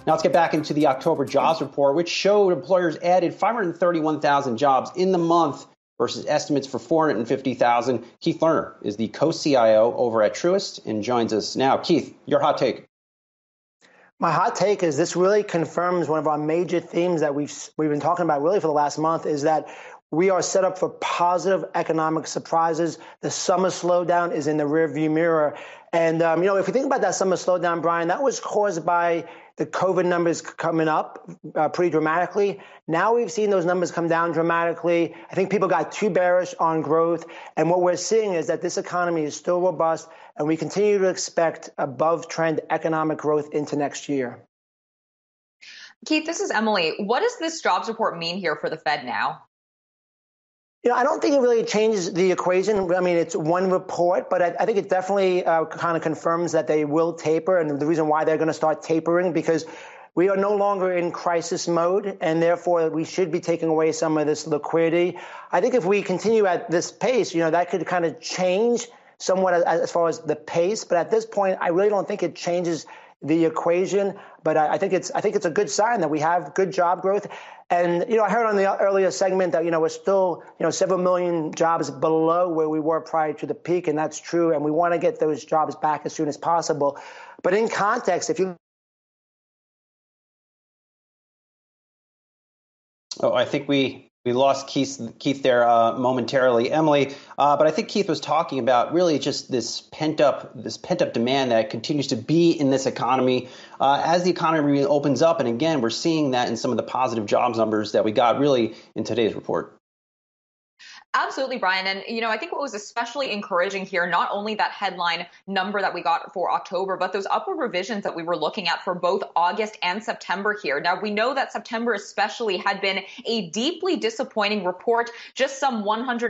Now let's get back into the October jobs report, which showed employers added 531,000 jobs in the month versus estimates for 450,000. Keith Lerner is the co-CIO over at Truist and joins us now. Keith, your hot take. My hot take is this really confirms one of our major themes that we've been talking about really for the last month, is that we are set up for positive economic surprises. The summer slowdown is in the rearview mirror. And, if you think about that summer slowdown, Brian, that was caused by the COVID numbers coming up pretty dramatically. Now we've seen those numbers come down dramatically. I think people got too bearish on growth. And what we're seeing is that this economy is still robust, and we continue to expect above trend economic growth into next year. Keith, this is Emily. What does this jobs report mean here for the Fed now? I don't think it really changes the equation. I mean, it's one report, but I think it definitely kind of confirms that they will taper. And the reason why they're going to start tapering, because we are no longer in crisis mode, and therefore we should be taking away some of this liquidity. I think if we continue at this pace, that could kind of change somewhat as far as the pace. But at this point, I really don't think it changes the equation. But I think it's a good sign that we have good job growth. And, I heard on the earlier segment that, we're still, several million jobs below where we were prior to the peak. And that's true. And we want to get those jobs back as soon as possible. But in context, if you I think we lost Keith there momentarily, Emily. But I think Keith was talking about really just this pent up demand that continues to be in this economy as the economy opens up. And again, we're seeing that in some of the positive jobs numbers that we got really in today's report. Absolutely, Brian. And, I think what was especially encouraging here, not only that headline number that we got for October, but those upward revisions that we were looking at for both August and September here. Now, we know that September especially had been a deeply disappointing report. Just some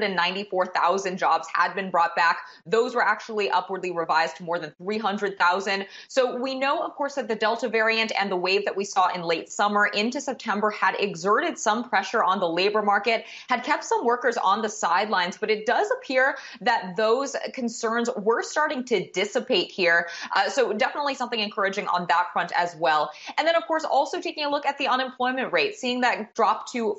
194,000 jobs had been brought back. Those were actually upwardly revised to more than 300,000. So we know, of course, that the Delta variant and the wave that we saw in late summer into September had exerted some pressure on the labor market, had kept some workers on the sidelines, but it does appear that those concerns were starting to dissipate here. So definitely something encouraging on that front as well. And then, of course, also taking a look at the unemployment rate, seeing that drop to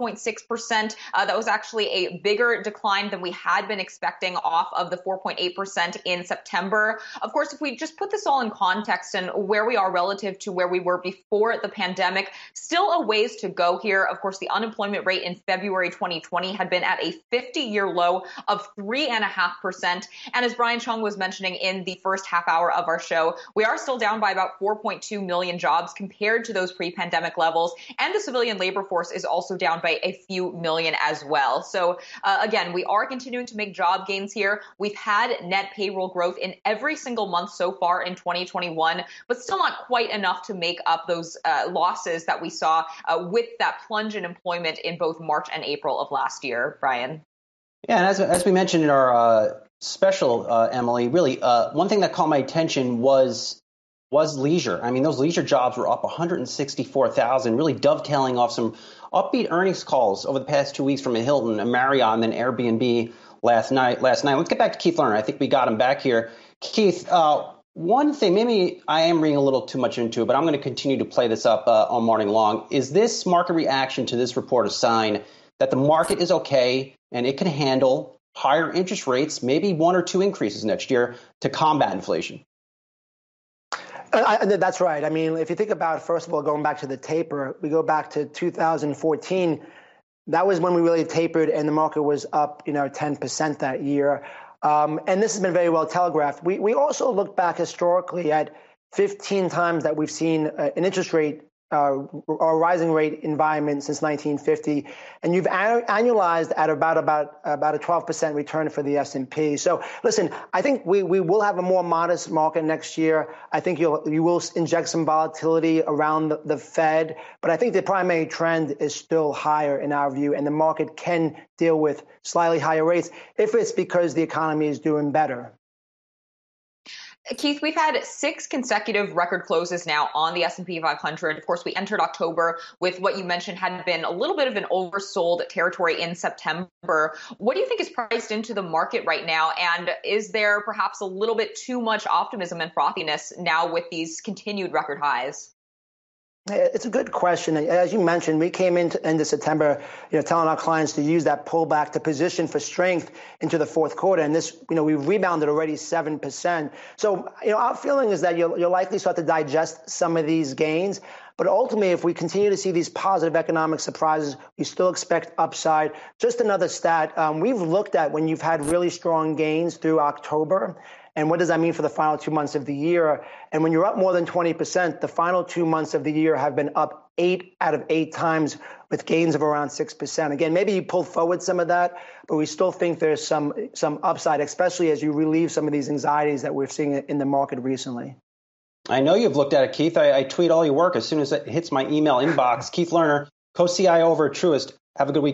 4.6%. That was actually a bigger decline than we had been expecting off of the 4.8% in September. Of course, if we just put this all in context and where we are relative to where we were before the pandemic, still a ways to go here. Of course, the unemployment rate in February 2020 had been at a 50-year low of 3.5%. And as Brian Cheung was mentioning in the first half hour of our show, we are still down by about 4.2 million jobs compared to those pre-pandemic levels. And the civilian labor force is also down by a few million as well. So again, we are continuing to make job gains here. We've had net payroll growth in every single month so far in 2021, but still not quite enough to make up those losses that we saw with that plunge in employment in both March and April of last year, Brian. Yeah, and as we mentioned in our special, Emily, really one thing that caught my attention was leisure. I mean, those leisure jobs were up 164,000, really dovetailing off some upbeat earnings calls over the past 2 weeks from a Hilton, a Marriott, and then Airbnb last night. Let's get back to Keith Lerner. I think we got him back here. Keith, one thing, maybe I am reading a little too much into it, but I'm going to continue to play this up all morning long. Is this market reaction to this report a sign that the market is okay and it can handle higher interest rates, maybe 1 or 2 increases next year to combat inflation? That's right. I mean, if you think about, first of all, going back to the taper, we go back to 2014. That was when we really tapered and the market was up, 10% that year. And this has been very well telegraphed. We also look back historically at 15 times that we've seen an interest rate or rising rate environment since 1950, and you've annualized at about a 12% return for the S&P. So listen, I think we will have a more modest market next year. I think you will inject some volatility around the Fed, but I think the primary trend is still higher in our view, and the market can deal with slightly higher rates if it's because the economy is doing better. Keith, we've had 6 consecutive record closes now on the S&P 500. Of course, we entered October with what you mentioned had been a little bit of an oversold territory in September. What do you think is priced into the market right now? And is there perhaps a little bit too much optimism and frothiness now with these continued record highs? It's a good question. As you mentioned, we came into September, telling our clients to use that pullback to position for strength into the fourth quarter. And this, we rebounded already 7%. So, our feeling is that you'll likely start to digest some of these gains. But ultimately, if we continue to see these positive economic surprises, we still expect upside. Just another stat, we've looked at when you've had really strong gains through October. And what does that mean for the final 2 months of the year? And when you're up more than 20%, the final 2 months of the year have been up 8 out of 8 times with gains of around 6%. Again, maybe you pulled forward some of that, but we still think there's some upside, especially as you relieve some of these anxieties that we're seeing in the market recently. I know you've looked at it, Keith. I tweet all your work as soon as it hits my email inbox. Keith Lerner, co-CIO over at Truist. Have a good week.